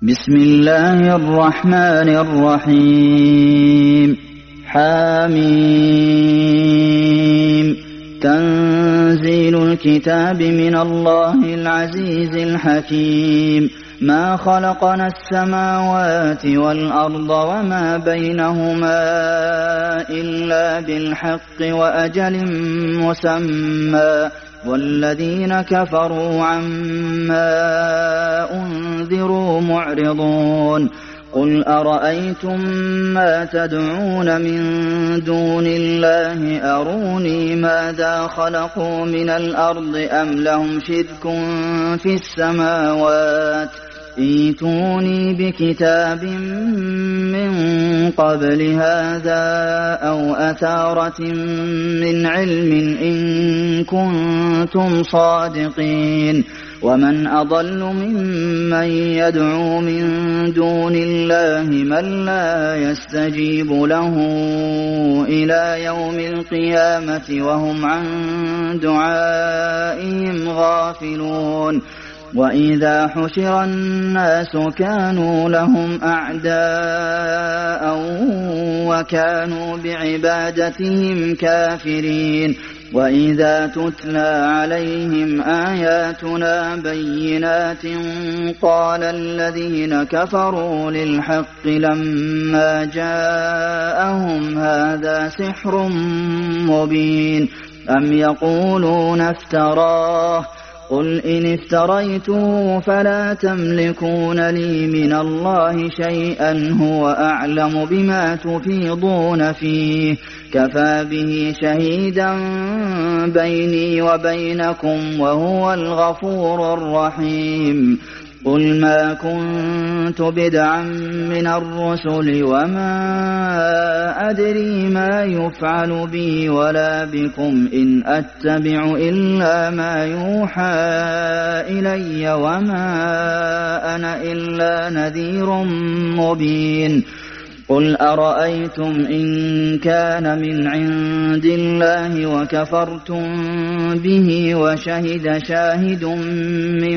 بسم الله الرحمن الرحيم حم تنزيل الكتاب من الله العزيز الحكيم ما خلقنا السماوات والأرض وما بينهما إلا بالحق وأجل مسمى والذين كفروا عما أنذروا معرضون قل أرأيتم ما تدعون من دون الله أروني ماذا خلقوا من الأرض أم لهم شرك في السماوات ائتوني بكتاب من قبل هذا أو أثارة من علم إن كنتم صادقين ومن أضل ممن يدعو من دون الله من لا يستجيب له إلى يوم القيامة وهم عن دعائهم غافلون وإذا حشر الناس كانوا لهم أعداء وكانوا بعبادتهم كافرين وإذا تتلى عليهم آياتنا بينات قال الذين كفروا للحق لما جاءهم هذا سحر مبين أم يقولون افتراه قل إن افتريته فلا تملكون لي من الله شيئا هو أعلم بما تفيضون فيه كفى به شهيدا بيني وبينكم وهو الغفور الرحيم قل ما كنت بدعا من الرسل وما أدري ما يفعل بي ولا بكم إن أتبع إلا ما يوحى إلي وما أنا إلا نذير مبين قل أرأيتم إن كان من عند الله وكفرتم به وشهد شاهد من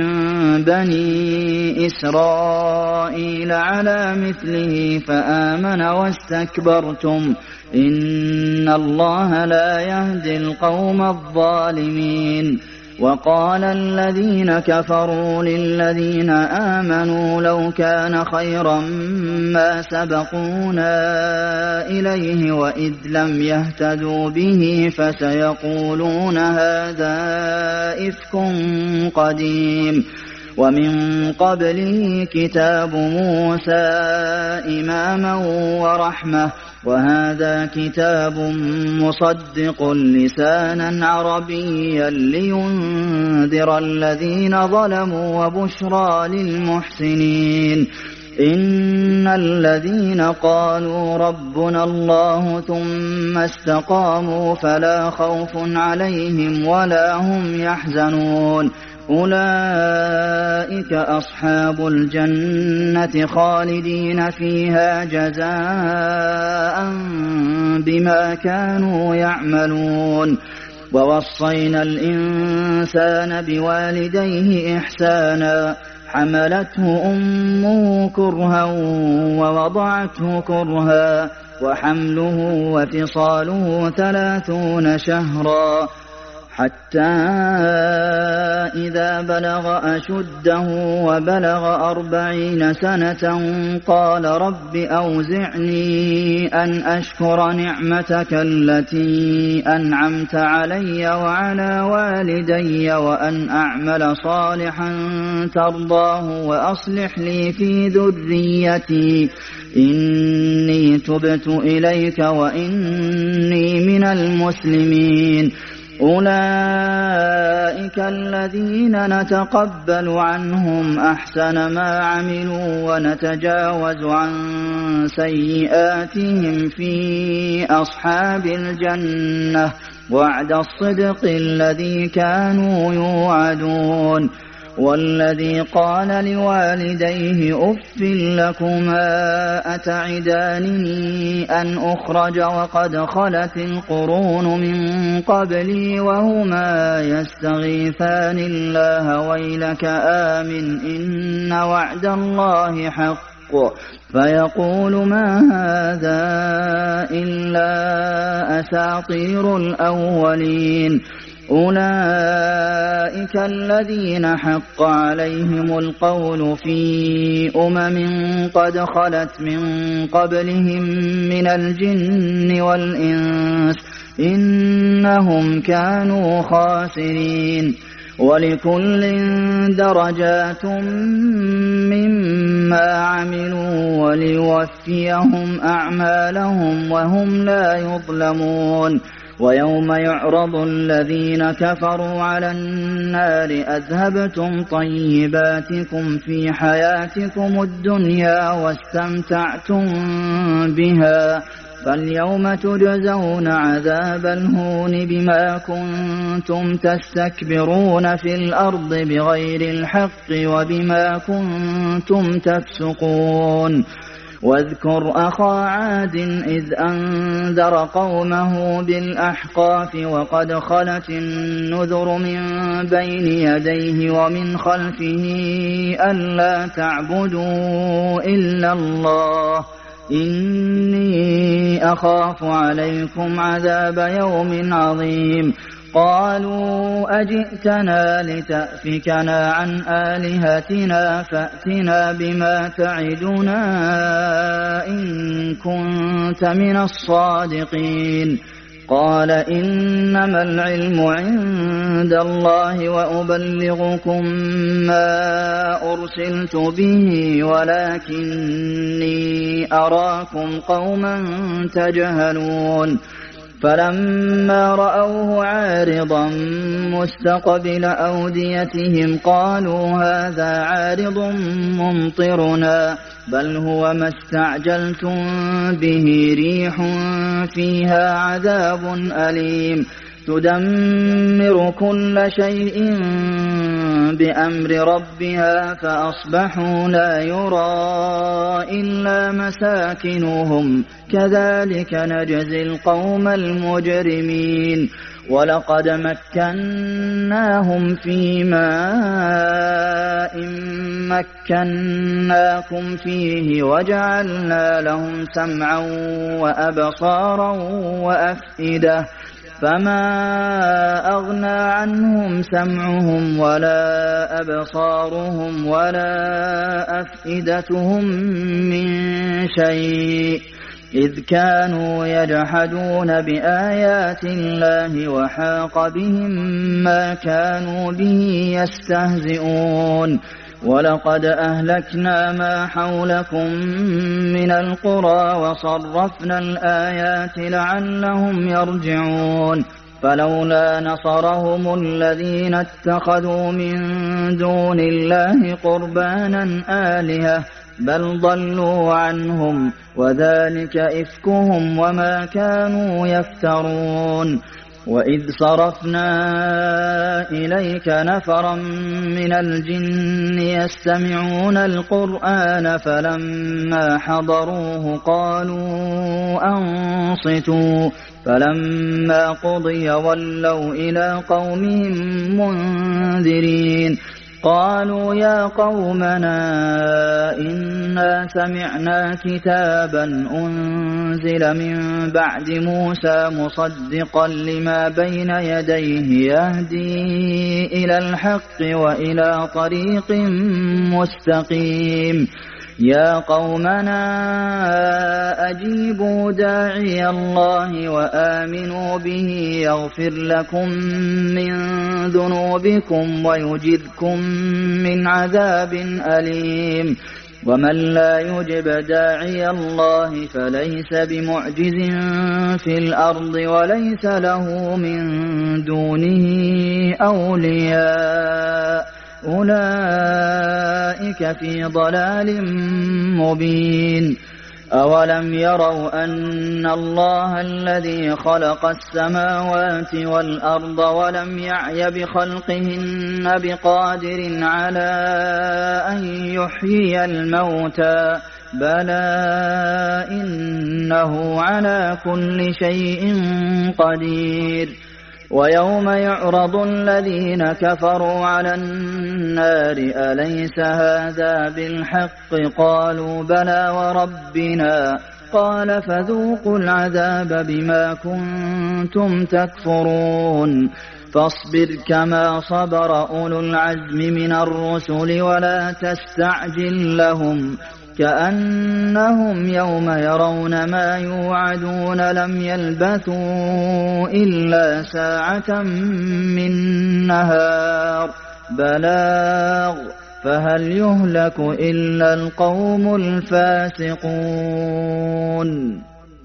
بني إسرائيل على مثله فآمن واستكبرتم إن الله لا يهدي القوم الظالمين وقال الذين كفروا للذين آمنوا لو كان خيرا ما سبقونا إليه وإذ لم يهتدوا به فسيقولون هذا إفك قديم ومن قبله كتاب موسى إماما ورحمة وهذا كتاب مصدق لسانا عربيا لينذر الذين ظلموا وبشرى للمحسنين إن الذين قالوا ربنا الله ثم استقاموا فلا خوف عليهم ولا هم يحزنون أولئك أصحاب الجنة خالدين فيها جزاء بما كانوا يعملون ووصينا الإنسان بوالديه إحسانا حملته أمه كرها ووضعته كرها وحمله وفصاله 30 شهرا حتى إذا بلغ أشده وبلغ 40 سنة قال رب أوزعني أن أشكر نعمتك التي أنعمت علي وعلى والدي وأن أعمل صالحا ترضاه وأصلح لي في ذريتي إني تبت إليك وإني من المسلمين أولئك الذين نتقبل عنهم أحسن ما عملوا ونتجاوز عن سيئاتهم في أصحاب الجنة وعد الصدق الذي كانوا يوعدون والذي قال لوالديه أف لكما أتعدانني أن أخرج وقد خلت القرون من قبلي وهما يستغيثان الله ويلك آمن إن وعد الله حق فيقول ما هذا إلا أساطير الأولين أولئك الذين حق عليهم القول في قد خلت من قبلهم من الجن والإنس إنهم كانوا خاسرين ولكل درجات مما عملوا وليوفيهم أعمالهم وهم لا يظلمون ويوم يعرض الذين كفروا على النار أذهبتم طيباتكم في حياتكم الدنيا واستمتعتم بها فاليوم تجزون عذاب الهون بما كنتم تستكبرون في الأرض بغير الحق وبما كنتم تفسقون واذكر أخا عاد إذ أنذر قومه بالأحقاف وقد خلت النذر من بين يديه ومن خلفه ألا تعبدوا إلا الله إني أخاف عليكم عذاب يوم عظيم قالوا أجئتنا لتأفكنا عن آلهتنا فأتنا بما تعدنا إن كنت من الصادقين قال إنما العلم عند الله وأبلغكم ما أرسلت به ولكني أراكم قوما تجهلون فلما رأوه عارضا مستقبل أوديتهم قالوا هذا عارض ممطرنا بل هو ما استعجلتم به ريح فيها عذاب أليم تدمر كل شيء بأمر ربها فأصبحوا لا يرى إلا مساكنهم كذلك نجزي القوم المجرمين ولقد مكناهم في ماء مكناكم فيه وجعلنا لهم سمعا وأبصارا وأفئدة فما أغنى عنهم سمعهم ولا أبصارهم ولا أفئدتهم من شيء إذ كانوا يجحدون بآيات الله وحاق بهم ما كانوا به يستهزئون ولقد أهلكنا ما حولكم من القرى وصرفنا الآيات لعلهم يرجعون فلولا نصرهم الذين اتخذوا من دون الله قربانا آلهة بل ضلوا عنهم وذلك إفكهم وما كانوا يفترون وإذ صرفنا إليك نفرا من الجن يستمعون القرآن فلما حضروه قالوا أنصتوا فلما قضي ولوا إلى قومهم منذرين قالوا يا قومنا إنا سمعنا كتابا أنزل من بعد موسى مصدقا لما بين يديه يهدي إلى الحق وإلى طريق مستقيم يا قومنا أجيبوا داعي الله وآمنوا به يغفر لكم من ذنوبكم ويجركم من عذاب أليم ومن لا يجب داعي الله فليس بمعجز في الأرض وليس له من دونه أولياء أولئك في ضلال مبين أَوَلَمْ يَرَوْا أَنَّ اللَّهَ الَّذِي خَلَقَ السَّمَاوَاتِ وَالْأَرْضَ وَلَمْ يَعْيَ بِخَلْقِهِنَّ بِقَادِرٍ عَلَىٰ أَن يُحْيِيَ الْمَوْتَىٰ ۚ بَلَىٰ إِنَّهُ عَلَىٰ كُلِّ شَيْءٍ قَدِيرٌ وَيَوْمَ يُعْرَضُ الَّذِينَ كَفَرُوا عَلَى النَّارِ أَلَيْسَ هَٰذَا بِالْحَقِّ ۖ قَالُوا بَلَىٰ وَرَبِّنَا ۚ قَالَ فَذُوقُوا الْعَذَابَ بِمَا كُنتُمْ تَكْفُرُونَ فاصبر كما صبر أولو العزم من الرسل ولا تستعجل لهم كأنهم يوم يرون ما يوعدون لم يلبثوا إلا ساعة من نهار بلاغ فهل يهلك إلا القوم الفاسقون